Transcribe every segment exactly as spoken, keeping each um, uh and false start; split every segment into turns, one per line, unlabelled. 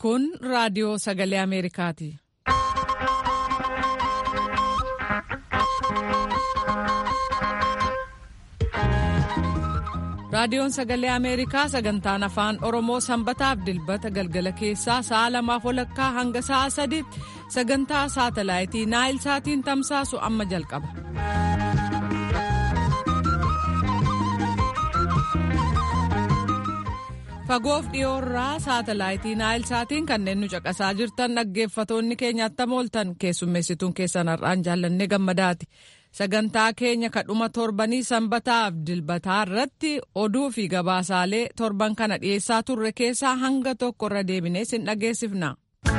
Kun raadiyoo sagalee Ameerikaati. Raadiyoon sagalee Ameerikaa sagantaan afaan Oromoo sanbataaf dilbata galgala keessaa sa'a lamaaf walakkaa hanga sa'a sadiitti sagantaa saatalaayitii Naayil Saatiin tamsaasu amma jalqaba. Fagoof dhiyoorraa saatalaayitii Naayil Saatiin kanneen nu caqasaa jirtan dhaggeeffatoonni keenya attam ooltan keessummeessituun keessan har'aan jaallannee gammadaati. Sagantaa keenya kadhuma torbanii sanbataaf dilbataa irratti oduu fi gabaasaalee torban kana dhiyeessaa turre keessaa hanga tokko irra deebinee sin dhageessifna.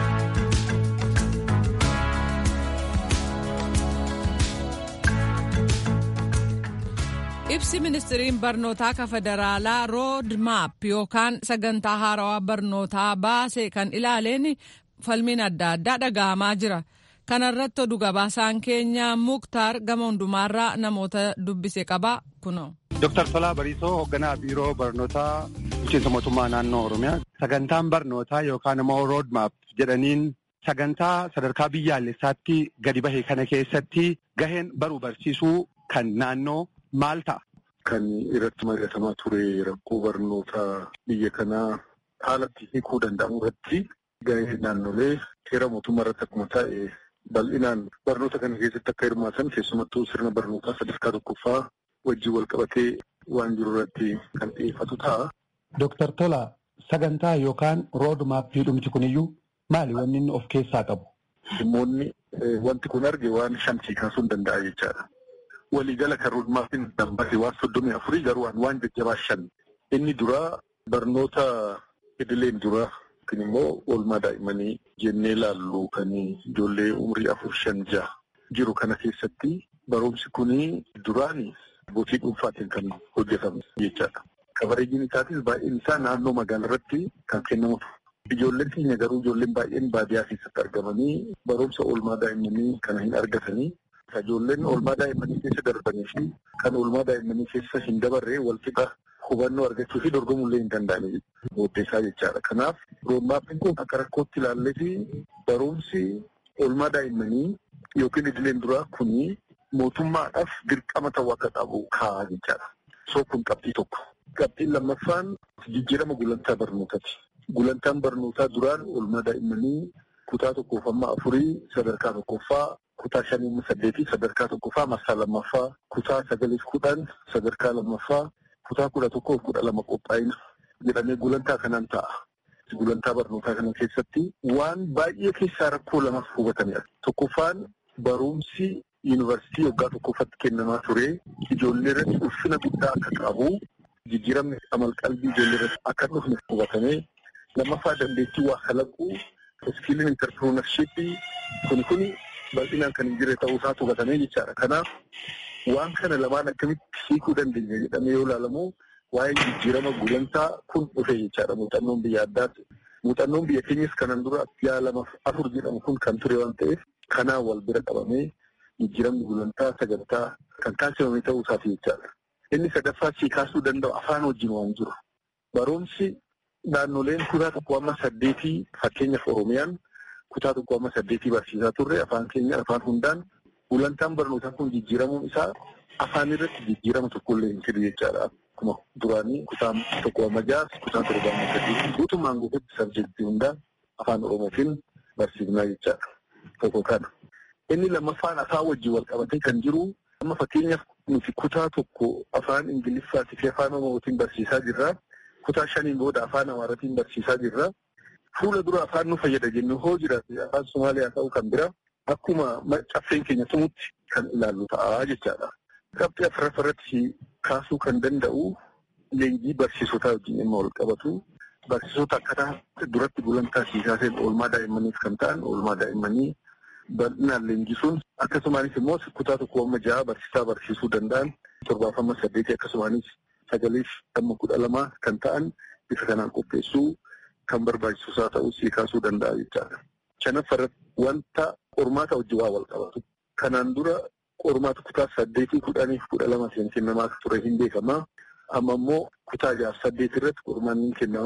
Ibsi ministiriin barnootaa ka federaalaa rood maap yookaan sagantaa haarawaa barnootaa baase kan ilaaleen falmiin adda addaa dhaga'amaa jira. Kanarratti oduu gabaasaan keenya Muktaar gama hundumaarraa namoota dubbise qaba kuno.
Doktar Tolaa Bariisoo hoogganaa biiroo barnootaa bulchiinsa mootummaa naannoo Oromiyaa. Sagantaan barnootaa yookaan immoo rood maap jedhaniin sagantaa sadarkaa biyyaalessaatti gadi bahe kana keessatti gaheen baruu barsiisuu kan naannoo maal ta'a?
Kan irratti mari'atamaa ture rakkoo barnootaa biyya kanaa haalatti hiikuu danda'amu irratti gahee naannolee seera mootummaa irratti akkuma taa'e bal'inaan barnoota kana keessatti akka hirmaatan keessumattuu sirna barnootaa sadarkaa tokkoffaa wajjin wal qabatee waan jiru irratti kan xiyyeeffatu ta'a.
Dooktar Tolaa, sagantaa yookaan rood maappii dhumti kuniyyuu maali wanni inni of keessaa qabu?
Dhimmoonni wanti kun arge waan shantii kaasuu hin danda'a jechaadha. Waliigala kan rood maappiin dambate waan soddomii afurii garuu waan jajjabaa shan. Inni duraa barnoota idileen duraa. Kun immoo oolmaa daa'immanii jennee laallu kan ijoollee umurii afur shan jaha jiru kana keessatti barumsi kun duraan abbootii dhuunfaatiin kan hojjetamu jechaadha. Kabareejiin isaatis baay'een isaa naannoo magaalaa irratti kan kennamudha. Ijoolleen keenya garuu ijoolleen baay'een baadiyyaa keessatti argamanii barumsa oolmaa daa'immanii kana hin argatanii. Ijoolleen oolmaa daa'immanii keessa darbanii fi kan oolmaa daa'immanii keessa hin dabarree wal qixa hubannoo argachuu fi dorgomullee hin danda'anii booddeessaa jechaadha. Kanaaf roodmaappiin kun akka rakkootti ilaallee fi barumsi oolmaa daa'immanii yookiin idileen duraa kuni mootummaadhaaf dirqama ta'uu akka qabu kaa'aa jechaadha. So kun qabxii tokko. Qabxiin lammaffaan jijjiirama gulantaa barnootaati. Gulantaan barnootaa duraan oolmaa daa'immanii kutaa tokkoof amma afurii sadarkaa tokkoffaa kutaa shanii saddeetii sadarkaa tokkoffaa marsaa lammaffaa kutaa sagaliif kudhan sadarkaa lammaffaa kutaa kudha tokkoof kudha lama qophaa'ina jedhamee gulantaa kanaan ta'a. Gulantaa barnootaa kana keessatti waan baay'ee keessaa rakkoo lamaaf hubatamedha. Tokkoffaan barumsi yuunivarsiitii waggaa tokkoffatti kennamaa ture ijoollee irratti ulfina guddaa akka qabu jijjiiramni amalqalbii ijoollee irratti akka dhufne hubatamee lammaffaa dandeettii waa kalaquu iskiiliin intarpiroonarshiippii kuni kuni bal'inaan kan hin jirre ta'uu isaa hubatamee jechaadha. Kanaaf waan kana lamaan akkamitti hiikuu dandeenya jedhamee yoo ilaalamu waa'ee jijjiirama gulantaa kun dhufe jechaadha. Muuxannoon biyya addaatti. Muuxannoon biyya keenyas kanan dura yaa lamaaf afur jedhamu kun kan ture waan ta'eef kanaan wal bira qabamee jijjiiramni gulantaa sagantaa kan taasifame ta'uu isaati jechaadha. Inni sadaffaa sii kaasuu danda'u afaan wajjin waan jiru. Barumsi naannoleen kutaa tokko amma saddeetii fakkeenyaaf Oromiyaan kutaa tokko amma saddeetii barsiisaa turre afaan keenya afaan hundaan gulantaan barnootaa kun jijjiiramuun isaa afaan irratti jijjiirama tokkollee hin jiru jechaadha. Akkuma duraanii kutaa tokko amma jaha kutaa torba amma saddeetii guutummaan guututti sabjektii hundaan afaan Oromootiin barsiifnaa jechaadha. Tokko kana. Inni lammaffaan afaan wajjin wal qabatee kan jiru amma fakkeenyaaf nuti kutaa tokko afaan Ingiliffaatii fi afaan Oromootiin barsiisaa jirra. Kutaa shaniin booda afaan Amaaraatiin barsiisaa jirra. Fuula dura afaan nu fayyada jennu hoo jiraate afaan Somaaliyaa ta'uu kan bira akkuma caffeen keenya tumutti kan ilaallu ta'a jechaadha. Qabxii afuraffaa irratti kaasuu kan danda'u leenjii barsiisotaa wajjin dhimma wal qabatu. Barsiisota akkaataa duratti gulantaa siisaaseen oolmaa daa'immaniif kan ta'an oolmaa daa'immanii bal'inaan leenjisuun akkasumaanis immoo kutaa tokko amma jaha barsiisaa barsiisuu danda'an torbaaf amma saddeetii akkasumaanis sagaliif amma kudha lama kan ta'an bifa kanaan qopheessuu kan barbaachisaa ta'uu sii kaasuu danda'a jechaadha. Shanaffaa irratti wanta qormaata wajjin waa wal qabatu. Kanaan dura qormaata kutaa saddeetii kudhaniif kudha lama kennamaa ture hin beekamaa. Amma immoo kutaa jaha saddeet irratti qormaanni kennamaa.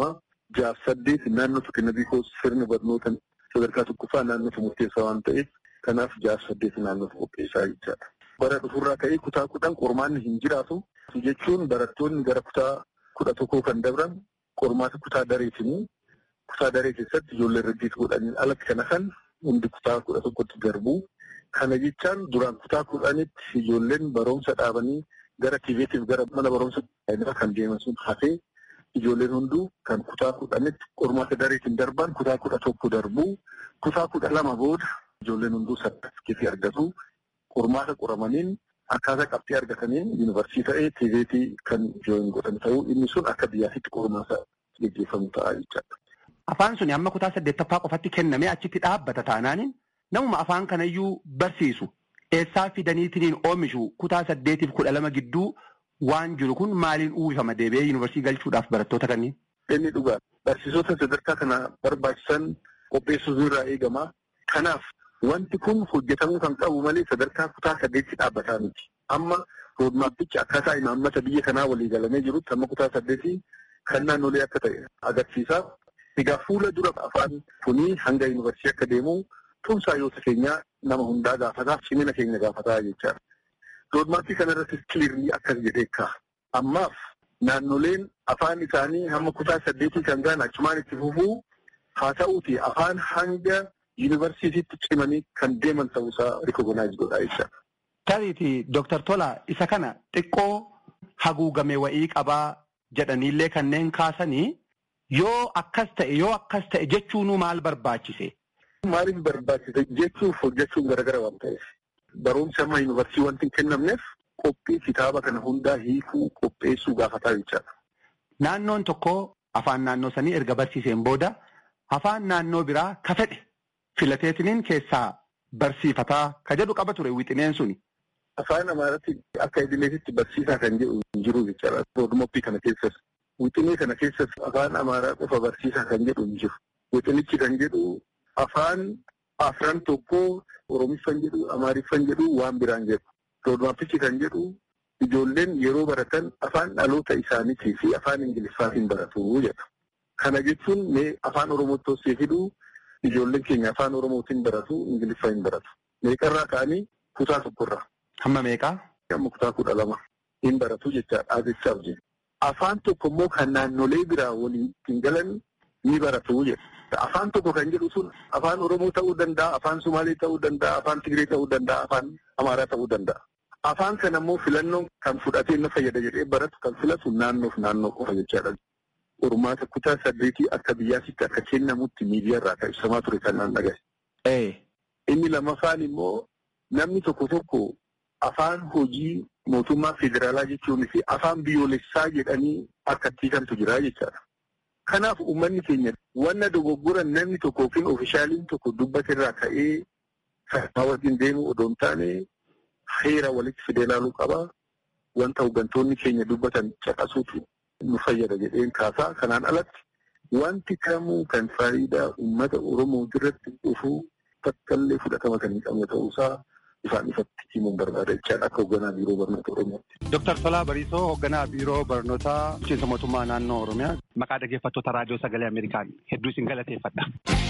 jaaf saddeet naannoo tokko biikoo sirni barnoota sadarkaa tokkoffaa naannoo murteessaa waan ta'eef kanaaf jaaf saddeet naannoo qopheessaa jechaadha. Bara dhufurraa ka'ee kutaa kudhan qormaanni hin jiraatu jechuun barattoonni gara kutaa kudha tokkoo kan dabran qormaata kutaa dareetinii kutaa daree keessatti ijoollee irratti godhaniin alatti kana kan hundi kutaa kudha tokkotti darbuu. Kana jechaan duraan kutaa kudhanitti ijoolleen barumsa dhaabanii gara tiiveetiif gara mana barumsa kan deeman sun hafee ijoolleen hunduu kan kutaa kudhanitti qormaata dareetiin darban kutaa kudha tokko darbuu. Kutaa kudha lama booda ijoolleen hunduu sartifikeetii argatu. Qormaata qoramaniin akkaataa qabxii argataniin yuunivarsiitii ta'ee tiiveetii kan jooyin godhan ta'uu inni sun akka biyyaatti qormaata gaggeeffamu ta'a jechaadha.
Afaan suni amma kutaa saddeettaffaa qofatti kennamee achitti dhaabbata taanaaniin namuma afaan kanayyuu barsiisu eessaa fidaniitiin oomishu kutaa saddeetiif kudha lama gidduu waan jiru kun maaliin uwwifama deebi'ee yuunivarsiitii galchuudhaaf barattoota kanneen?
Inni dhugaa barsiisota sadarkaa kana barbaachisan qopheessuutu irraa eegama. Kanaaf wanti kun hojjetamuu kan qabu malee sadarkaa kutaa saddeetti dhaabbataa miti. Amma roodmaappichi akkaataa imaammata biyya kanaa walii galamee jirutti amma kutaa saddeetii kan naannolee akka ta'e agarsiisa. Egaa fuula dura afaan kunii hanga yuunivarsiitii akka deemu tumsaayoota keenya nama hundaa gaafataa cimina keenya gaafataa jechaadha. Roodmaappii kanarratti kiliirrii akkas jedhee kaa. Ammaaf naannoleen afaan isaanii hamma kutaa saddeetii kan ga'an achumaan itti fufuu haa ta'uuti afaan hanga yuunivarsiitiitti cimanii kan deeman ta'uusaa rikogonaayiz godhaa jechaadha.
Tariiti Dooktar Tola isa kana xiqqoo haguugame wa'ii qabaa jedhaniillee kanneen kaasanii yoo akkas ta'e yoo akkas ta'e jechuunuu maal barbaachise?
Maaliif barbaachise jechuuf hojjechuun garagara waan ta'eef barumsa amma yuunivarsiitii wanti hin kennamneef qophii kitaaba kana hundaa hiikuu qopheessuu gaafataa jechaadha.
Naannoon tokko afaan naannoo sanii erga barsiiseen booda afaan naannoo biraa ka fedhe filateetiniin keessaa barsiifataa ka jedhu qaba ture wixineen suni.
Afaan Amaaraatti akka idileetitti barsiisaa kan jedhu hin jiru jechaadha. Roodmaappii kana keessas wixinee kana keessas afaan Amaaraa qofa barsiisaa kan jedhu hin jiru. Wixinichi kan jedhu afaan afran tokko Oromiffan jedhu Amaariffan jedhu waan biraan jedhu. Roodmaappichi kan jedhu ijoolleen yeroo baratan afaan dhaloota isaaniitii fi afaan Ingiliffaatiin baratu jedha. Kana jechuun mee afaan Oromootti osoo fiduu ijoolleen keenya afaan Oromootiin baratu Ingiliffaan baratu. Meeqarraa ka'anii kutaa tokkorraa.
Hamma meeqaa?
Amma kutaa kudha lama hin baratu jechaadha jechaaf jedhu. Afaan tokko immoo kan naannolee biraa waliin galan ni baratu jedha. Afaan tokko kan jedhu sun afaan Oromoo ta'uu danda'a, afaan Sumaalee ta'uu danda'a, afaan Tigree ta'uu danda'a, afaan Amaaraa ta'uu danda'a. Afaan kana immoo filannoon kan fudhatee na fayyada jedhee baratu kan filatu naannoof naannoo qofa jechaadha. Qormaata kutaa saddeetii akka biyyaatti akka kennamutti miidiyaarraa kan ibsamaa ture kan naan dhagahe. Inni lamaffaan immoo namni tokko tokko afaan hojii mootummaa federaalaa jechuun fi afaan biyyoolessaa jedhanii akka tiikantu jira jechaadha. Kanaaf uummanni keenya wanna dogoggoran namni tokko yookiin oofishaaliin tokko dubbatirraa ka'ee sadarkaa wajjin deemu odoo hin taane heera walitti fidee ilaaluu qaba. Wanta hooggantoonni keenya dubbatan caqasuutu nu fayyada jedheen kaasaa. Kanaan alatti wanti kamuu kan faayidaa uummata Oromoo irratti dhufu takkaallee fudhatama kan hin qabne ta'uusaa ifaan ifatti himuun barbaada jechaadha akka hoogganaa biiroo barnoota Oromootti.
Dooktar Tolaa Bariisoo hoogganaa biiroo barnoota bulchiinsa mootummaa naannoo Oromiyaa maqaa dhaggeeffattoota raadiyoo sagalee Ameerikaan hedduu isin galateeffadha.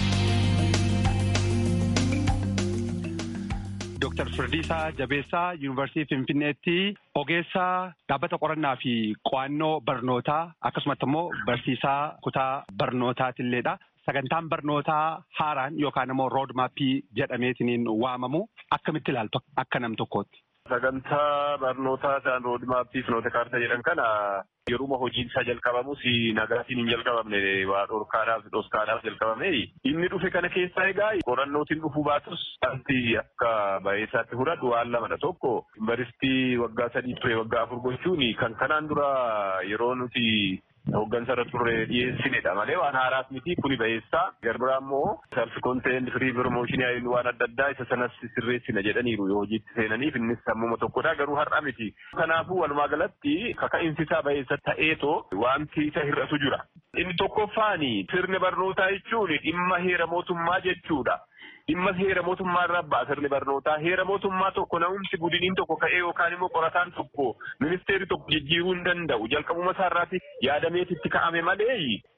Dooktar Firdiisaa Jabeessaa Yuunivarsiitii Finfinneetti ogeessaa dhaabbata qorannaa fi qo'annoo barnootaa akkasumas immoo barsiisaa kutaa barnootaatiilleedha. Sagantaan barnootaa haaraan yookaan immoo roodmaappii jedhameetiin waamamu akkamitti ilaaltu akka nam tokkootti?
Sagantaa barnootaa ta'an roodmaappii fi noota kaartaa jedhan kana yeruma hojiin isaa jalqabamus nagaatiin hin jalqabamne waa dhorkaadhaaf dhoskaadhaaf jalqabame inni dhufe kana keessaa egaa qorannootiin dhufuu baatus wanti akka baay'isaatti fudhadhu waan lamadha. Tokko yuunivarsiitii waggaa sadii ture waggaa afur gochuun kan kanaan dura yeroo nuti hooggansa irra turre dhiyeessinedha malee waan haaraas miti kuni baay'isaa garbiraa immoo self contained free promotion waan adda addaa isa sanas sirreessina jedhaniiru yoo hojiitti seenaniif innis sammuma tokkodha garuu har'a miti. Kanaafuu walumaa galatti kaka'insi isaa baay'isa ta'eetoo wanti isa hir'atu jira. Inni tokkoffaani sirni barnootaa jechuun dhimma heera mootummaa jechuudha. Dhimma heera mootummaa irraa ba'a sirni barnootaa. Heera mootummaa tokko na'umsi gudiniin tokko ka'ee yookaan immoo qorataan tokko ministeerri tokko jijjiiruu hin danda'u. Jalqabuma isaarraatti yaadameetitti ka'ame malee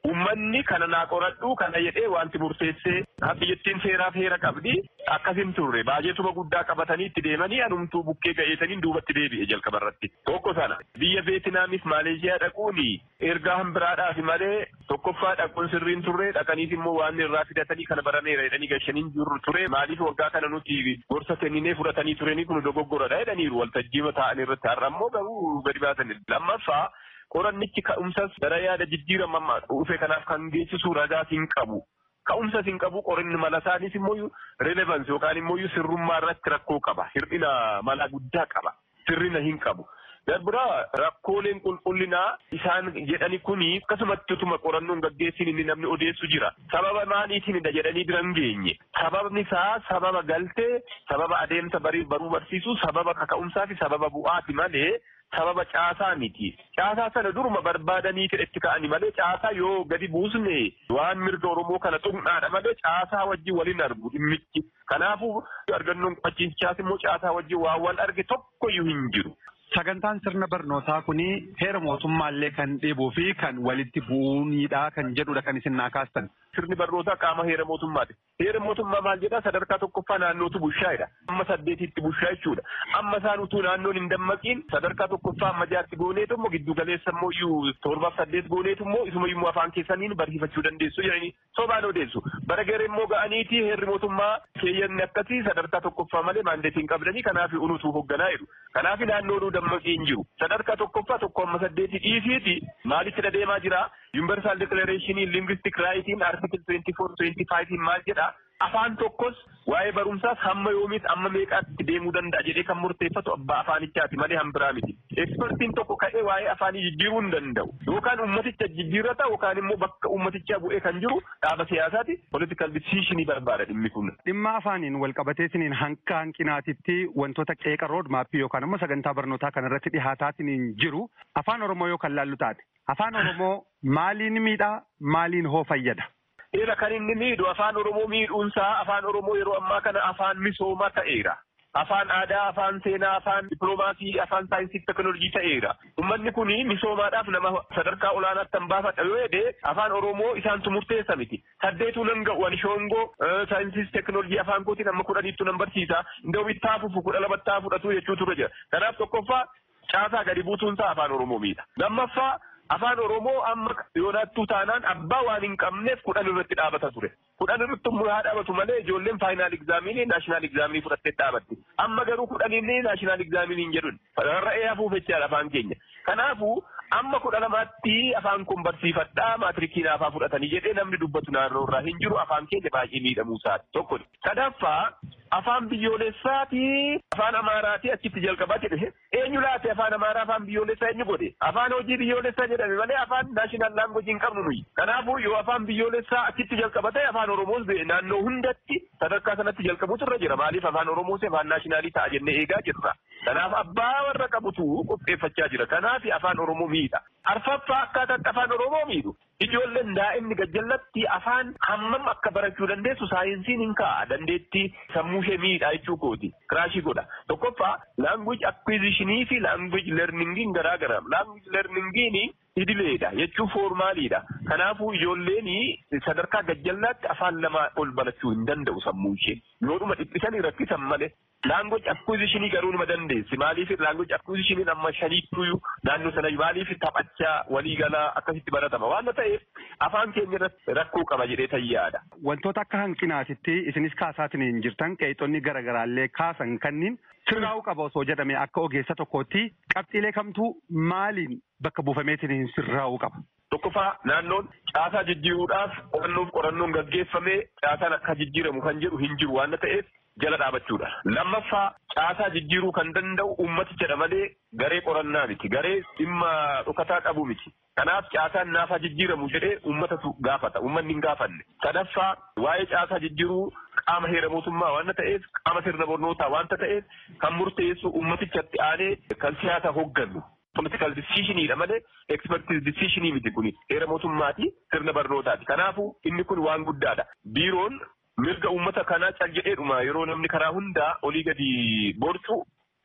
Uummanni kana naa qoradhu kana jedhee wanti murteessee biyyattiin seeraaf heera qabdi akkasin turre baajetuma guddaa qabatanii itti deemanii anumtuu bukkee ga'eetanii duubatti deebi'e jalqaba irratti. Tokko sana biyya Veetinaamis Maaleeshiyaa dhaquun ergaa hambiraadhaaf malee tokkoffaa dhaquun sirriin turre dhaqaniif immoo waan irraa fidatanii kana barameera jedhanii gashaniin jiru ture maaliif waggaa kana nuti gorsa kenninee fudhatanii turanii kun dogoggoradha jedhaniiru waltajjiima ta'an irratti har'a immoo garuu gadi baasan. Lammaffaa qorannichi ka'umsas gara yaada jijjiirama dhufe kanaaf kan geessisu ragaas hin qabu. Ka'umsas hin qabu qoranni mala isaanis immoo relevansi yookaan immoo sirrummaa irratti rakkoo qaba. Hir'ina mala guddaa qaba. Sirrina hin qabu. Darbira rakkooleen qulqullinaa isaan jedhani kuni akkasumatti utuma qorannoon gaggeessin inni namni odeessu jira. Sababa maaliitiinidha jedhanii bira hin geenye. Sababni isaa sababa galtee, sababa adeemsa baruu barsiisuu, sababa kaka'umsaa fi sababa bu'aati malee sababa caasaa miti. Caasaa sana duruma barbaadanii itti ka'anii malee caasaa yoo gadi buusne waan mirga Oromoo kana xumnaadha malee caasaa wajjin waliin argu dhimmichi. Kanaafuu argannoon qofachiisaas immoo caasaa wajjin waan wal arge tokkoyyuu hin jiru.
Sagantaan sirna barnootaa kuni heera mootummaallee kan dhiibuu fi kan walitti bu'uunidha kan jedhudha kan isin naa kaastan.
Sirni barnootaa qaama heera mootummaati. Heera mootummaa maal jedhaa sadarkaa tokkoffaa naannootu bushaayedha. Amma saddeetitti bushaa jechuudha. Amma isaan utuu naannoon hin dammaqiin sadarkaa tokkoffaa amma jaatti gooneetu immoo giddu galeessa immoo iyyuu torbaaf saddeet gooneetu immoo isuma immoo afaan keessaniin barsiifachuu dandeessu jedhanii sobaan odeessu. Bara garee immoo ga'aniiti heerri mootummaa keeyyanni akkasii sadarkaa tokkoffaa malee maandeetiin qabdanii kanaaf unutuu hoogganaa jiru. Kanaaf naannoon dammaqii hin jiru. Sadarkaa tokkoffaa tokko amma saddeeti dhiisiiti maalitti deemaa jira? Universal Declaration Linguistic Rights Article twenty-four twenty-five maal jedha? Afaan tokkos waa'ee barumsaas hamma yoomiit amma meeqaatti deemuu danda'a jedhee kan murteeffatu abbaa afaanichaati malee hambiraa miti. Ekspertiin tokko ka'ee waa'ee afaanii jijjiiruu hin danda'u. Yookaan ummaticha jijjiirrata yookaan immoo bakka ummatichaa bu'ee kan jiru dhaaba siyaasaati political decision barbaada dhimmi kun.
Dhimma afaaniin wal qabateetiniin hanqa hanqinaatitti wantoota qeeqa rood maappii yookaan immoo sagantaa barnootaa kanarratti dhihaataatiniin jiru afaan Oromoo yoo kan laallu taate. Afaan Oromoo maaliin miidhaa maaliin hoo fayyada?
Eera kan inni miidhu afaan Oromoo miidhuunsaa afaan Oromoo yeroo ammaa kana afaan misoomaa ta'eera. Afaan aadaa, afaan seenaa, afaan dippiloomaasii, afaan saayinsii teekinooloojii ta'eera. Uummanni kun misoomaadhaaf nama sadarkaa olaanaatti kan baafadha yoo jedhee afaan Oromoo isaantu murteessa miti. Saddeetuu nan ga'u ani shoongoo saayinsii teekinooloojii afaan kootiin amma kudhaniittu nan barsiisa. Indoo bittaa fufu kudha lamattaa fudhatu jechuutu irra jira. Kanaaf tokkoffaa caasaa gadi buutuunsaa afaan Oromoo miidha. Lammaffaa afaan Oromoo amma yoonaattuu taanaan abbaa waan hin qabneef kudhan irratti dhaabata ture. Kudhan irratti haa dhaabatu malee ijoolleen faayinaal egzaaminii naashinaal egzaaminii fudhattee dhaabatti. Amma garuu kudhaniin naashinaal egzaaminii jedhuun rarra'ee hafuuf jechaadha afaan keenya. Kanaafuu amma kudha lamaatti afaan kun barsiifadhaa maatirikii naafaa fudhatanii jedhee namni dubbatu naannoo irraa hin jiru afaan keenya baay'ee miidhamuusaati. Tokko sadaffaa afaan biyyoolessaati afaan Amaaraati achitti jalqabaa jedhe eenyu laate afaan Amaaraa afaan biyyoolessaa eenyu godhe afaan hojii biyyoolessaa jedhame malee afaan naashinaal laangoojii hin qabnu nuyi. Kanaafuu yoo afaan biyyoolessaa achitti jalqabate afaan Oromoos naannoo hundatti sadarkaa sanatti jalqabuutu irra jira maaliif afaan Oromoos afaan naashinaalii ta'a jennee eegaa jirra. Kanaaf abbaa warra qabutu qopheeffachaa jira. Kanaaf afaan Oromoo miidha. Arfaffaa akkaataa afaan Oromoo miidhu. Ijoolleen daa'imni gajjallatti afaan hammam akka barachuu dandeessu saayinsiin hin kaa'a dandeettii sammuu ishee miidhaa jechuu kooti. Kiraashii godha. Tokkoffaa language acquisitionii fi language learningiin garaa garaa. Language learningiin idileedha jechuun foormaaliidha. Kanaafuu ijoolleen sadarkaa gajjallaatti afaan lama ol barachuu hin danda'u sammuu ishee. Yoodhuma dhiphisanii rakkisan malee. Language acquisitionii garuu nima dandeessi. Maaliif language acquisitioniin amma shaniittuu naannoo sana maaliif taphachaa waliigalaa akkasitti baratama waan ta'eef afaan keenya irratti rakkoo qaba jedhee tayyaadha.
Wantoota akka hanqinaatitti isinis kaasaatiin hin jirtan qeexonni garaagaraallee kaasan kanniin sirraa'uu qaba osoo jedhame akka ogeessa tokkootti qabxiilee kamtuu maaliin bakka buufameetiin hin sirraa'uu qaba?
Tokkoffaa naannoon caasaa jijjiiruudhaaf qorannoof qorannoon gaggeeffamee caasaan akka jijjiiramu kan jedhu hin jiru waan ta'eef jala dhaabachuudha. Lammaffaa caasaa jijjiiruu kan danda'u ummatichadha malee garee qorannaa miti. Garee dhimma dhokataa qabu miti. Kanaaf caasaan naafaa jijjiiramu jedhee ummatatu gaafata. Ummanni hin gaafanne. Sadaffaa waa'ee caasaa jijjiiruu qaama heera mootummaa waan ta'eef qaama sirna barnootaa waan ta'eef kan murteessu ummatichatti aanee kan siyaasa hooggannu. Political decisionidha malee expertise decisionii miti kuni heera mootummaati sirna barnootaati. Kanaafuu inni kun waan guddaadha. Biiroon mirga uummata kanaa cal jedheedhuma yeroo namni karaa hundaa olii gadi borcu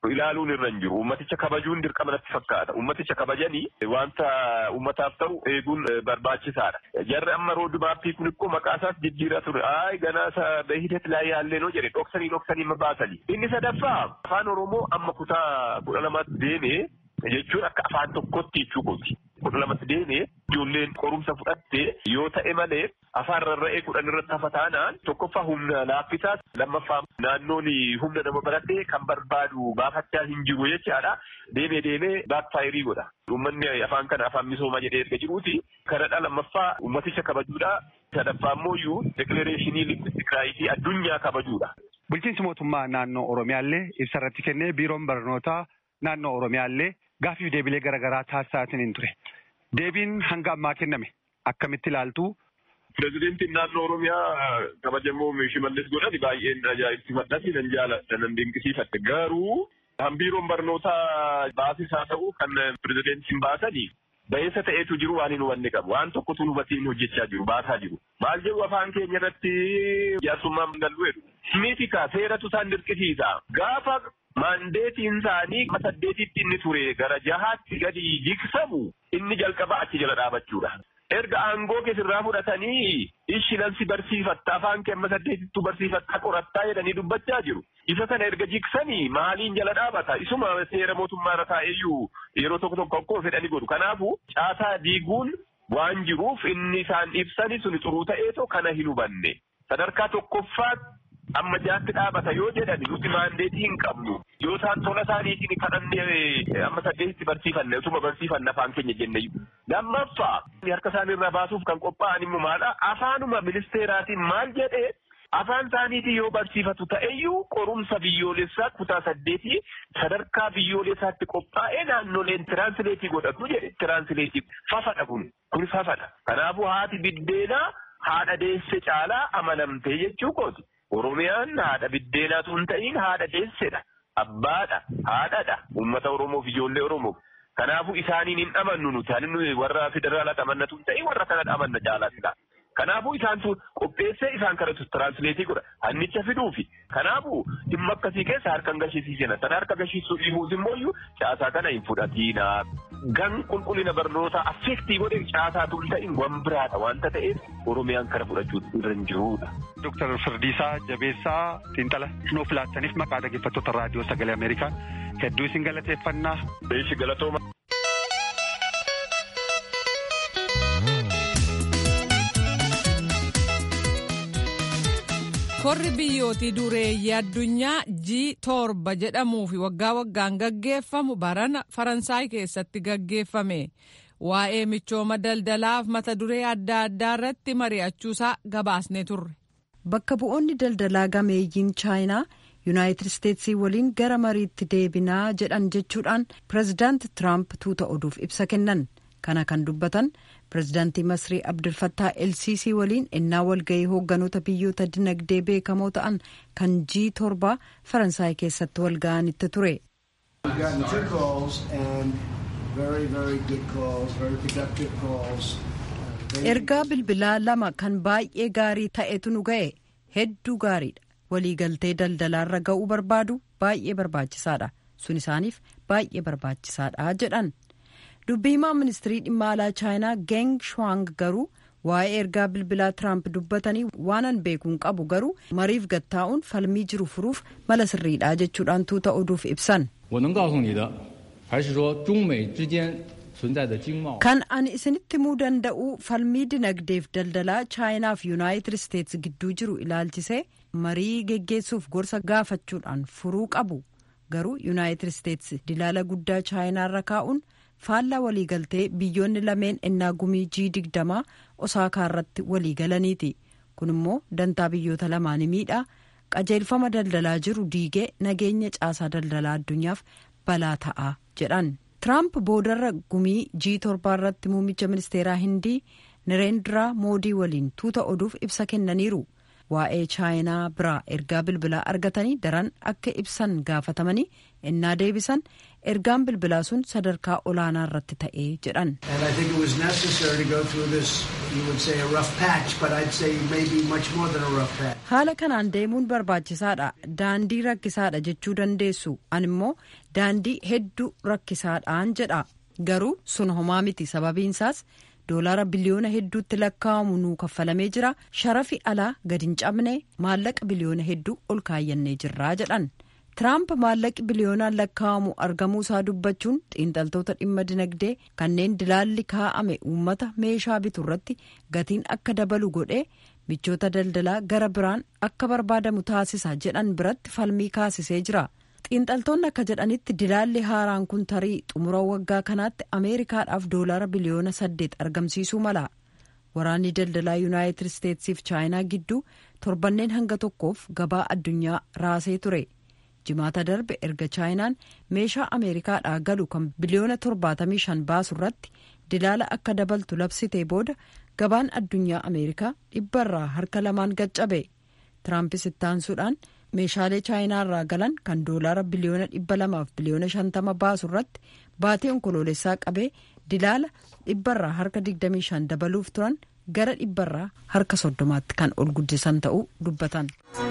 ilaaluun irra hin jiru. Ummaticha kabajuun dirqama natti fakkaata. Ummaticha kabajanii wanta ummataaf ta'u eeguun barbaachisaadha. Jarri amma rood maappii kun immoo maqaa isaas jijjiiraa ture. Ayi ganaasa beehitet laa yaallee noo jedhe dhoksanii dhoksanii baasanii. Inni sadaffaa afaan Oromoo amma kutaa kudha lamatti deemee jechuun akka afaan tokkotti jechuu kooti. Kudha lamatti deemee ijoolleen qorumsa fudhattee yoo ta'e malee afaan rarra'ee kudhan irratti hafa taanaan tokkoffaa humna laaffisaas lammaffaa naannoon humna nama baratee kan barbaadu baafachaa hin jiru jechaadha. Deemee deemee baakfaayirii godha. Uummanni afaan kana afaan misoomaa jedhee erga jiruuti. Kanadha lammaffaa ummaticha kabajuudha. Sadaffaa immoo iyyuu dekilareeshinii liqinsikraayitii addunyaa kabajuudha.
Bulchiinsi mootummaa naannoo Oromiyaallee ibsa irratti kennee biiroon barnootaa naannoo Oromiyaallee gaaffii deebilee garaagaraa taasisaatiin hin ture. Deebiin hanga ammaa kenname akkamitti ilaaltu?
Pireezidentiin naannoo Oromiyaa kabajamoo Shimallis godhani baay'een ajaa'ibsiifadhatti nan jaaladha nan dinqisiifadhe. Garuu kan biiroon barnootaa baasisaa ta'u kan pireezidentiin baasanii ba'eessa ta'eetu jiru waan hin hubanne qabu. Waan tokkotu hubatiin hojjechaa jiru baasaa jiru. Maal jedhu afaan keenya irratti jaarsummaan galuu jedhu. Miitika seeratu isaan dirqisiisa. Gaafa maandeetiin isaanii saddeetitti inni ture gara jahaatti gadi jigsamu inni jalqaba achi jala dhaabachuudha. Erga aangoo keessirraa fudhatanii ishinansi barsiifatta afaan kee amma saddeetittu barsiifatta qorattaa jedhanii dubbachaa jiru. Isa sana erga jigsanii maaliin jala dhaabata? Isuma seera mootummaa irra taa'eyyuu yeroo tokko tokko akkuma fedhanii godhu. Kanaafuu caasaa diiguun waan jiruuf inni isaan ibsani suni xuruu ta'eetoo kana hin hubanne. Sadarkaa tokkoffaatti amma jaatti dhaabata yoo jedhani nuti maandeetii hin qabnu. Yoo isaan tola isaaniitiin kadhannee amma saddeetitti barsiifanne utuma barsiifanne afaan keenya jenne. Lammaffaa harka isaanii irraa baasuuf kan qophaa'an immoo maadha? Afaanuma ministeeraatiin maal jedhee afaan isaaniitiin yoo barsiifatu ta'eyyuu qorumsa biyyoolessaa kutaa saddeetii sadarkaa biyyoolessaatti qophaa'ee naannoleen tiraansileetii godhatu jedhe. Tiraansileetii fafadha kun kun fafadha. Kanaafuu haati biddeenaa haadha deesse caalaa amanamtee jechuu kooti. Oromiyaan haadha biddeenaatu hin ta'in haadha deessedha. Abbaadha, haadhadha, uummata Oromoof ijoollee Oromoof. Kanaafuu isaaniin hin amannu nuti. Ani warra federaalaa amannatu hin ta'in warra kana amanna jaalaatidha. Kanaafuu isaantu qopheessee isaan kanatu tiraansileetii godha. Hannicha fiduufi. Kanaafuu dhimma akkasii keessa harka gashiisiisena. Sana harka gashiisuu dhiibuus immoo iyyuu caasaa kana hin fudhatiina. Gan qulqullina barnootaa affeektii godhe caasaatu hin ta'in waan biraadha waanta ta'eef Oromiyaan kana fudhachuu irra hin jirudha.
Dooktar Firdiisaa Jabeessaa xiinxala nuuf laattaniif maqaa dhaggeeffattoota raadiyoo sagalee Ameerikaa hedduu isin galateeffannaa.
Beeshi galatooma.
Korri biyyootii dureeyyii addunyaa G torba jedhamuu fi waggaa waggaan gaggeeffamu barana Faransaay keessatti gaggeeffame. Waa'ee michooma daldalaaf mata duree adda addaa irratti mari'achuusaa gabaasnee turre.
Bakka bu'oonni daldalaa gameeyyiin Chaayinaa Yuunaayitid Isteetsii waliin gara mariitti deebinaa jedhan jechuudhaan pireezidaanti Tiraamp tuuta oduuf ibsa kennan. Kana kan dubbatan pireezidaantii Masrii Abdulfattaa Elsiisii waliin innaa walgahii hoogganoota biyyoota dinagdee beekamoo ta'an kan G torba Faransaay keessatti walgahanitti ture. Ergaa bilbilaa lama kan baay'ee gaarii ta'etu nu ga'e hedduu gaariidha. Waliigaltee daldalaarra ga'uu barbaadu baay'ee barbaachisaadha. Sun isaaniif baay'ee barbaachisaadha jedhan. Dubbii himaa ministirii dhimma alaa Chaayinaa Geng Shuang garuu waa'ee ergaa bilbilaa Tiraamp dubbatanii waanan beekuun qabu garuu mariif gattaa'uun falmii jiru furuuf mala sirriidha jechuudhaan tuuta oduuf ibsan. Kan ani isinitti himuu danda'u falmii dinagdeef daldalaa Chaayinaa fi Yuunaayitid Isteets gidduu jiru ilaalchisee marii geggeessuuf gorsa gaafachuudhaan furuu qabu. Garuu Yuunaayitid Isteets dilaala guddaa Chaayinaarra kaa'uun faallaa waliigaltee biyyoonni lameen ennaa gumii G digdamaa Osaakaa irratti waliigalaniiti. Kun immoo dantaa biyyoota lamaanii miidhaa qajeelfama daldalaa jiru diigee nageenya caasaa daldalaa addunyaaf balaa ta'a jedhan. Tiraamp boodarra gumii G torba irratti muummicha ministeeraa Hindii Narendiraa Moodii waliin tuuta oduuf ibsa kennaniiru. Waa'ee Chaayinaa biraa ergaa bilbilaa argatanii daran akka ibsan gaafatamanii innaa deebisan ergaan bilbilaa sun sadarkaa olaanaa irratti ta'ee jedhan.
you would say a rough patch, but I'd say maybe much more than a rough patch.
Haala kanaan deemuun barbaachisaadha. Daandii rakkisaadha jechuu dandeessu. Ani immoo daandii hedduu rakkisaadhaan jedha. Garuu sun homaa miti. Sababiinsaas doolaara biliyoona hedduutti lakkaa'amu nuu kaffalamee jira. Sharafi alaa gadi hin cabne maallaqa biliyoona hedduu ol kaayyannee jirraa jedhan. Tiraamp maallaqi biliyoonaan lakkaa'amu argamuu isaa dubbachuun xiinxaltoota dhimma dinagdee kanneen dilaalli kaa'ame uummata meeshaa bitu irratti gatiin akka dabalu godhee michoota daldalaa gara biraan akka barbaadamu taasisa jedhan biratti falmii kaasisee jira. Xiinxaltoonni akka jedhanitti dilaalli haaraan kun tarii xumura waggaa kanaatti Ameerikaadhaaf doolaara biliyoona saddeet argamsiisuu mala. Waraanni daldalaa Yuunaayitid Isteetsiif Chaayinaa gidduu torbanneen hanga tokkoof gabaa addunyaa raasee ture. Jimaata darbe erga Chaayinaan meeshaa Ameerikaadhaa galu kan biliyoona torbaatamii shan baasu irratti dilaala akka dabaltu labsitee booda gabaan addunyaa Ameerikaa dhibbarraa harka lamaan gaccabe. Tiraampis ittaansuudhaan meeshaalee Chaayinaarraa galan kan doolaara biliyoona dhibba lamaaf biliyoona shantama baasu irratti baatee onkoloolessaa qabee dilaala dhibbarraa harka digdamii shan dabaluuf turan gara dhibbarraa harka soddomaatti kan ol guddisan ta'uu dubbatan.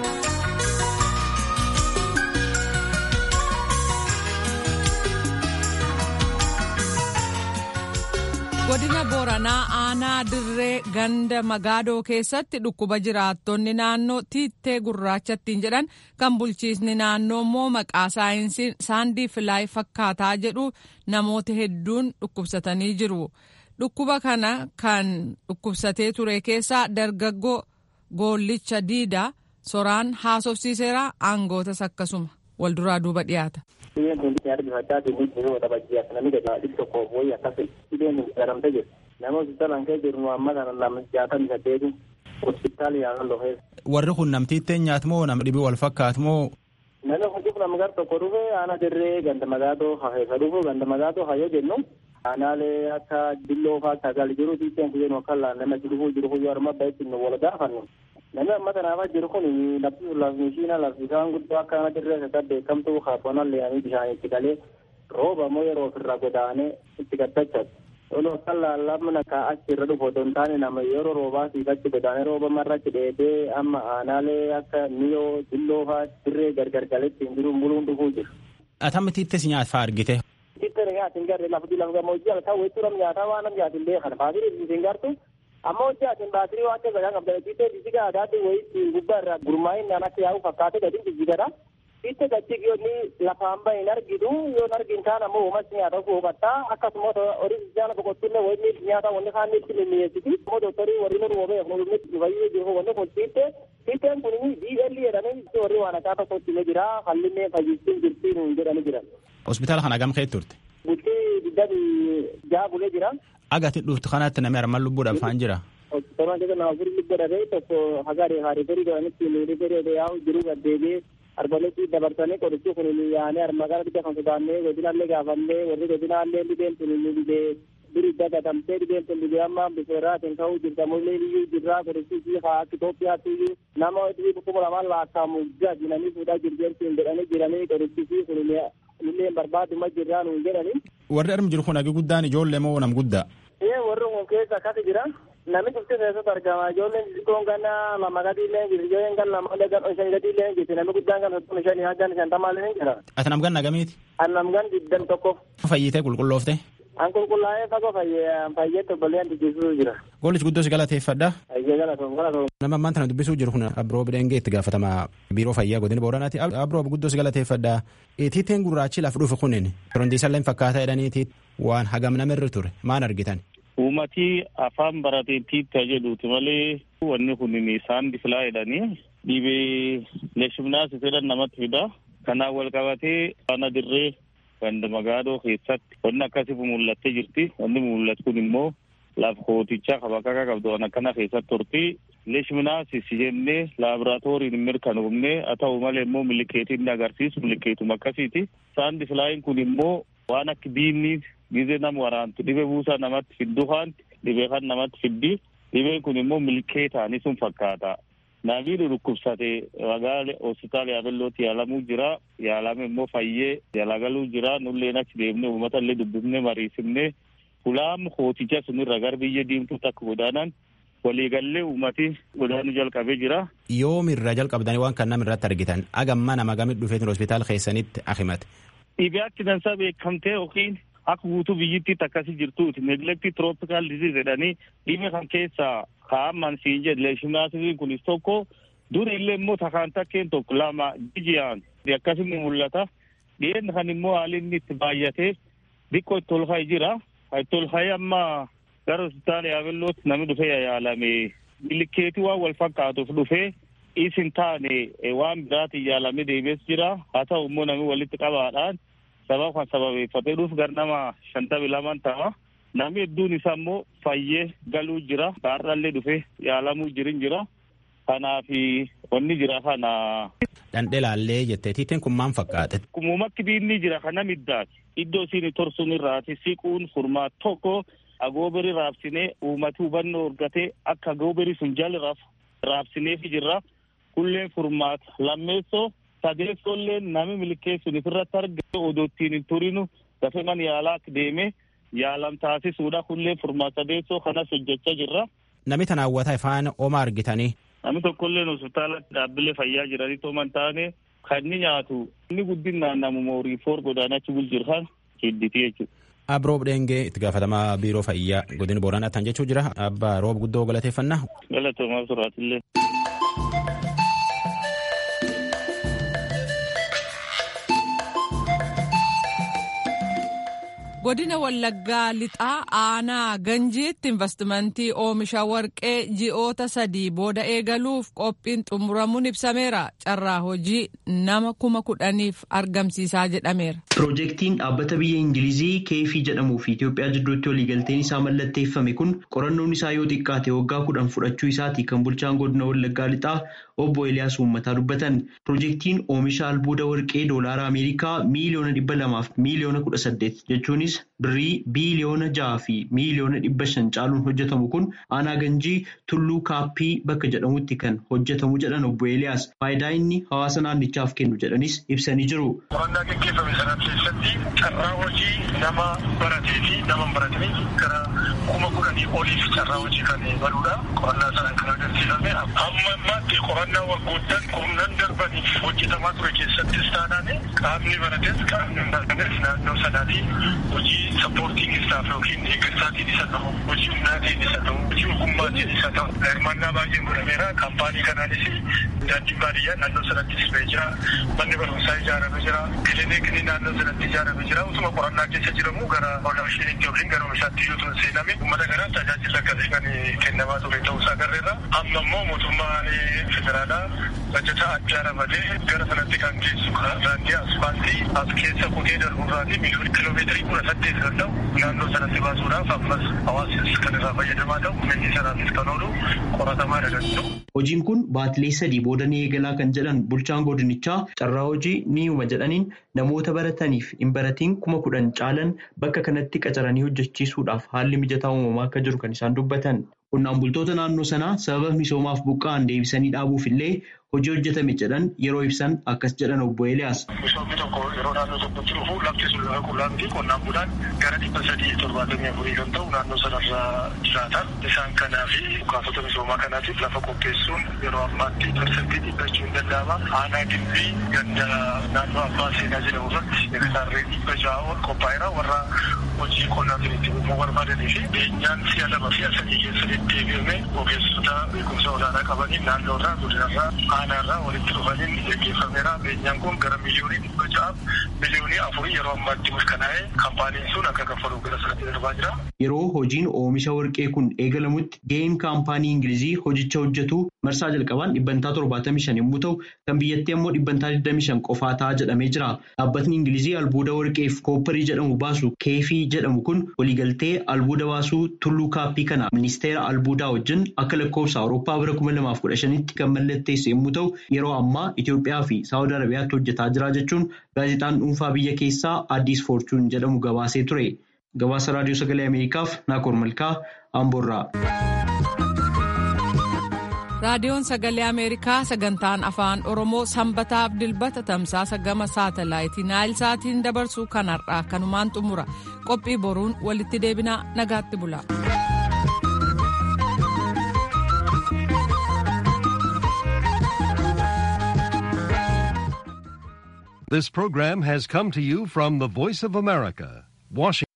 Godina Booranaa aanaa dirree ganda Magaadoo keessatti dhukkuba jiraattonni naannoo tiittee gurraachattiin jedhan kan bulchiisni naannoo immoo maqaa saayinsiin saandii filaay fakkaataa jedhu namoota hedduun dhukkubsatanii jiru. Dhukkuba kana kan dhukkubsatee ture keessaa dargaggoo Goollicha Diidaa soraan haasofsiiseera. Aangootas akkasuma wal duraa duuba dhiyaata.
Ideen kun yaada bifachaa deemee jiru taphachiyaa namni gadi dhibba tokko wayii akkasii ideen kun garamtee jiru. Nama hospitaalaan kee jiru amma kana lama jaatamii saddeeti hospitaala yaalan lofee.
Warri kun namtiittee nyaatu moo nama dhibii wal fakkaatu moo?
Namni kun jiru nama gara tokko dhufe aanaa dirree ganda Magaadoo hafeessa dhufu ganda Magaadoo hayoo jennu aanaalee akka dilloo fa'aa sagal jiru tiitteen kun jennu akka nama jiru jiru yoo arma baay'ee nu wal gaafannu. Namni amma kanaafaa jiru kun labsi lafnishiina lafsisaan guddoo akka nama dirree isa beekamtu haafoonaan leeyanii bishaan itti galee rooba moo yeroo ofirraa godaanee itti gaddachatu. Olo akka laallamna ka achirra dhufu otoo hin taane nama yeroo roobaa siifatti godaanee rooba marratti dheedee amma aanaalee akka miyoo dilloo fa'aa dirree gargar galetti hin jiru buluun dhufuu jiru.
Atammi tiittees nyaata fa'aa argite.
Tiittee nyaata hin garre lafa lafa gammoojjii alkaa weessuu nam nyaataa waan nam nyaata hin beekan baatirii hin gartu. Amma hojii asin baatirii waan ta'eef kan qabdan tiittee bisiga adaatti wayii gubbaa irraa gurmaa'in naan akka yaa'u fakkaate gadi bisigadha. Tiittee gachii yoonni lafaan bahin argitu yoon argin kaan ammoo uumatti nyaata hubattaa akkasuma horii jaala boqotuullee wayii nyaata wanni kaan itti mimmiyeessiti. Ammoo dooktarii warri nu roobee nuti fayyee jiru wanni kun tiittee tiitteen kun D L jedhanii warri waan akka tokkotti jira hallinee fayyistiin jirti nuun jedhanii jiran.
Hospitaala kana gam keetti turte?
Bultii digdami jaha bulee jira.
Agati dhuftu kanaatti namni armaan lubbuudhaaf faan jira.
Hospitaalaan keessa nama furii lubbuudha ta'e tokko hagaadee haarii firii godhanitti miidhee firii yaa'u jiru gaddeebi'ee arbaleetti dabarsanii qorichi kun yaa'anii armaa gara biyya kan sodaannee godinaallee gaafannee warri godinaallee dhibeen sun dhibee biri dagatamtee dhibeen sun dhibee amma bifeeraatiin ka'uu jirta mullee iyyuu jirraa qorichi haa Itoophiyaatti iyyuu nama dhibee kuma lamaan laakkaa'amu gaajinanii fuudhaa jirjeentiin jedhanii jiranii qorichi kun illee barbaaduma jirraa nuun jedhanii.
Warri armi jiru kun hagi guddaan ijoollee moo nam guddaa?
Ee warri kun keessa akkasi jira. Namni dhufti keessatti argama. Ijoolleen xixiqqoon ganna lama gadiillee jirti. Ijoolleen gan lama gan shan gadiillee jirti. Namni guddaan gan soddoma shanii haggan shantamaallee jira.
Ati nam gan nagamiiti?
An nam gan digdam tokko.
Fayyitee qulqulloofte?
An qulqullaa'ee fagoo fayyee tobboleen dubbisuu jira.
Goolichi guddoo si galateeffadha.
Ayyee galatoom galatoom.
Nama ammaan tana dubbisuu jiru kun Abiroo Bidengee itti gaafatama biiroo fayyaa godina Booranaati. Abiroo guddoo si galateeffadha. Tiitteen gurraachi laf dhufe kunin rondiisallee fakkaataa jedhanii waan hagam namirra ture maan argitan?
Uummatii afaan baratee tiitta jedhuuti malee wanni kun saandii filaa jedhanii dhibee leeshimnaas jedhan namatti fida. Kanaan wal qabatee ana dirree ganda Magaadoo keessatti wanni akkasii mul'attee jirti. Wanni mul'atu kun immoo lafa kootichaa kabakaka qabdu waan akkana keessatti turti. Leeshimnaas si jennee laaboraatooriin mirkanoofne haa ta'u malee immoo milikeetiin agarsiisu milikeetuma akkasiiti. Saandii filaayin kun immoo waan akka diinni gizee nama waraantu dhibee buusaa namatti fiddu haanti dhibee kan namatti fiddi dhibeen kun immoo milkeetaani sun fakkaata. Namni dhukkubsate magaalaa hospitaala yaabellootti yaalamuu jira. Yaalame immoo fayyee yalagaluu jira. Nulleen achi deemnee uummata illee dubbifnee mariisifnee hulaam kooticha sunirra gara biyya diimtuu takka godaanan waliigallee uummati godaanuu jalqabee jira.
Yoomirra jalqabdanii waan kan namirratti argitan agamma nama gamit dhufeetiin hospitaala keessanitti akimate.
Dhibee akkidansaa beekamtee yookiin akka guutuu biyyittiitti akkasii jirtuuti neglektii tirooppikaal diziiz jedhanii dhibee kan keessaa kaa'aman siin jedhe leeshinaasiin kunis tokko duri illee immoo takaan takkeen tokko lama jijiyaan akkasuma mul'ata. Dhiyeenya kan immoo haalli inni itti baay'atee xiqqoo itti ol ka'ee jira. Itti ol ka'ee amma gara hospitaala yaabellootti namni dhufee yaalame bilikeetii waan wal fakkaatuuf dhufee isin taane waan biraatiin yaalamee deebi'es jira. Haa ta'u immoo namni walitti qabaadhaan sababa kan sababeeffatee dhufu gara nama shantamii lamaan ta'a. Namni hedduun isaa immoo fayyee galuu jira. Kaarraallee dhufee yaalamuu jirin jira. Kanaaf wanni jira kana.
Dhandhelaallee jettee tiiteen kun maal fakkaate?
Kumumatti biinni jira kana middaati. Iddoo isiin torsuun irraati siquun furmaa tokko agooberii raabsinee uummati hubannoo argatee akka agooberii sun jala raabsineefi jirra. Kulleen furmaata lammeessoo sadeessoollee nami milikeessuun ifirratti argate odoo ittiin hin turinu dafee man yaalaa deemee yaalam taasisuudha. Kulleen furmaata sadeessoo kanas hojjechaa jirra.
Nami tan hawwataa ifaan oma argitanii?
Nami tokkolleen hospitaala dhaabbilee fayyaa jiranii tooman taane kan inni nyaatu inni guddinaan namuma horii foor godaanachi bulchirkan hidditi jechuudha.
Abroob Dheengee itti gaafatamaa biiroo fayyaa godina Booranaa tan jechuu jira. Abbaa roob guddoo galateeffannaa.
Galatoomaa suraatillee.
Godina Wallaggaa lixaa aanaa Ganjiitti investimentii oomisha warqee ji'oota sadii booda eegaluuf qophiin xumuramuun ibsameera. Carraa hojii nama kuma kudhaniif argamsiisaa jedhameera.
Piroojeektiin dhaabbata biyya Ingilizii keefii jedhamuu fi Itoophiyaa jidduutti waliigalteen isaa mallatteeffame kun qorannoon isaa yoo xiqqaate waggaa kudhan fudhachuu isaati kan bulchaan godina Wallaggaa lixaa obbo Eliyaas Uummataa dubbatan. Piroojeektiin oomisha albuuda warqee doolaara Ameerikaa miiliyoona dhibba lamaaf miiliyoona kudha saddeet jechuunis birrii biiliyoona jaha fi miiliyoona dhibba shan caaluun hojjetamu kun aanaa Ganjii tulluu kaappii bakka jedhamutti kan hojjetamu jedhan obbo Eliyaas faayidaa inni hawaasa naannichaaf kennu jedhanis ibsanii jiru.
Qorannaa gaggeeffame sana keessatti carraa hojii nama baratee fi nama hin baratanii gara kuma kudhanii oliif carraa hojii kan banuudha. Qorannaa sanaan kan agarsiifame amma ammaatti qorannaa waggoottan kurnan darbaniif hojjetamaa ture keessattis taanaan qaamni barates qaamni hin barates naannoo sanaatii hojii sappoortiin isaaf yookiin eeggistaatiin isa ta'u hojii humnaatiin isa ta'u hojii ogummaatiin isa ta'u hirmaannaa baay'een godhameera. Kaampaanii kanaanis daandii baadiyyaa naannoo sanattis ba'ee jira. Manni barumsaa ijaaramee jira. Kilinikni naannoo sanatti ijaaramee jira. Utuma qorannaa keessa jiramu gara odaashiniitti yookiin gara oomishaatti yoo turan seename uummata kanaan tajaajila akkasii kan kennamaa ture ta'uusaa agarreerra. Amma immoo mootummaan federaalaa bajata addaa ramadee gara sanatti kan geessu daandii asfaaltii as keessa qotee darbuurraatii miliyoona kiloomeetirii kudha saddeet kan ta'u naannoo sanatti baasuudhaaf ammas hawaasnis kan irraa fayyadamaa ta'u humni sanaafis kan oolu qoratamaa dhagadhu.
Hojiin kun baatilee sadii booda ni eegalaa kan jedhan bulchaan godinichaa carraa hojii ni uuma jedhaniin namoota barataniif hin baratiin kuma kudhan caalan bakka kanatti qacaranii hojjechiisuudhaaf haalli mijataa uumamaa akka jiru kan isaan dubbatan. Qonnaan bultoota naannoo sanaa sababa misoomaaf buqqa'an deebisanii dhaabuuf illee hojii hojjetame jedhan yeroo ibsan akkas jedhan obbo Eliyaas.
Misoomni tokko yeroo naannoo tokkotti dhufu lafti sun lafa qullaatti qonnaan bulaan gara dhibba sadii torbaatamii afurii kan ta'u naannoo sanarra jiraatan. Isaan kanaa fi bukaatota misoomaa kanaatiif lafa qopheessuun yeroo ammaatti parsantii dhibbachuu hin danda'ama. Aanaa Gimbii ganda naannoo abbaa seenaa jedhamu irratti hektaarree dhibba ja'a qophaa'eera warra hojii qonnaatiin itti bu'uu barbaadanii fi beenyaan si'a lama fi sadii keessa deebi'ame ogeessota beekumsa olaanaa qabaniin naannoo irraa godinarraa aanaa walitti dhufaniin gaggeeffameera. Beenyaan kun gara miliyoonii dhibba ja'aaf miliyoonii afurii yeroo ammaatti mirkanaa'ee kaampaaniin sun akka kaffalu gara sanatti darbaa jira.
Yeroo hojiin oomisha warqee kun eegalamutti ga'een kaampaanii Ingilizii hojicha hojjetu marsaa jalqabaan dhibbantaa torbaatamii shan yommuu ta'u kan biyyattii immoo dhibbantaa digdamii shan qofaa ta'a jedhamee jira. Dhaabbatni Ingilizii albuuda warqeef koopparii jedhamu baasu keefii jedhamu kun waliigaltee albuuda baasuu tulluu kaappii kana ministeera albuudaa wajjin akka lakkoofsa Awurooppaa bara kuma lamaaf kudha shanitti kan mallatteesse yommuu ta'u yeroo ammaa Itoophiyaa fi Saawud Arabiyaatti hojjetaa jira jechuun gaazexaan dhuunfaa biyya keessaa Addis Forchuun jedhamu gabaasee ture. Gabaasa raadiyoo sagalee Ameerikaaf Naakoor Malkaa Amboorraa.
Raadiyoon sagalee Ameerikaa sagantaan afaan Oromoo sanbataaf dilbata tamsaasa gama saatalaayitii Naayilsaatiin dabarsu kanarraa kanumaan xumura. Qophii boruun walitti deebinaa nagaatti bula.
This program has come to you from the Voice of America, Washington.